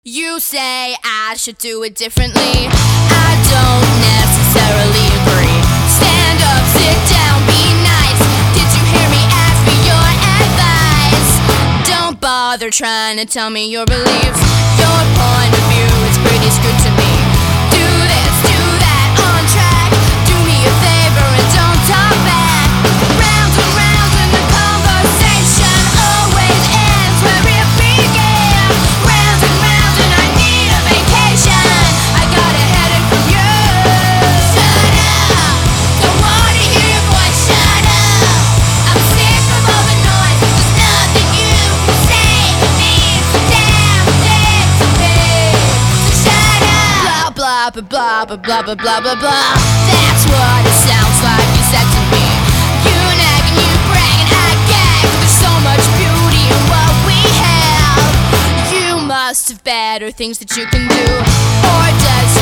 You say I should do it differently. I don't necessarily agree. Stand up, sit down, be nice. Did you hear me ask for your advice? Don't bother trying to tell me your beliefs. Your point of view is pretty screwed to me. Do this, do that, on track. Do me a favor and don't talk back. Round and round and the conversation always ends where it began. Round and round and I need a vacation. I got a headache from you. Shut up, don't wanna hear your voice. Shut up, I'm sick of all the noise. There's nothing you can say that means a damn thing to me. So shut up. Blah blah blah blah blah blah blah blah blah. That's what it sounds like you said to me. You nag and you brag and I gag. There's so much beauty in what we have. You must have better things that you can do, or does